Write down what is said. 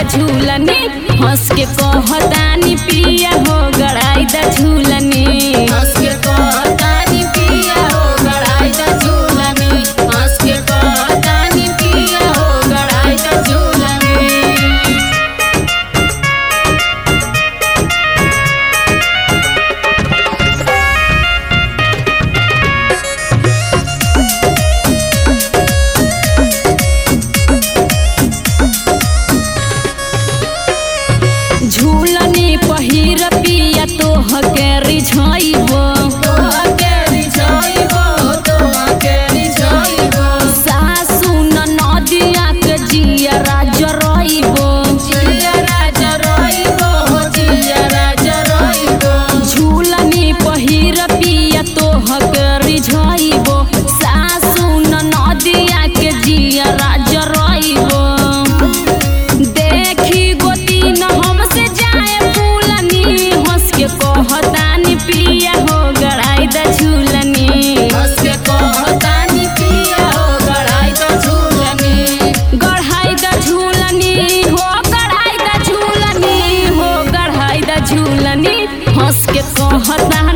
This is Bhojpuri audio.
झूलनी हंस के कहतानी पिया हो गड़ाई द झूलनी हंस के कहतानी पिया हो गड़ाई द झूलनी हंस के कहतानी पिया हो गड़ाई द झूलनी। झूलनी पहिर पिया तोह के रिझाइबो सासु ननदिया के जियरा जराइबो झूलनी पहिर पिया तोह के रिझाइबो सासु ननदिया के जियरा जराइबो कहतानी पिया हो गड़ाई द झूलनी हंस के कहतानी पिया हो गड़ाई द झूलनी गड़ाई द झूलनी हो गड़ाई द झूलनी हो गड़ाई द झूलनी हंस के कहता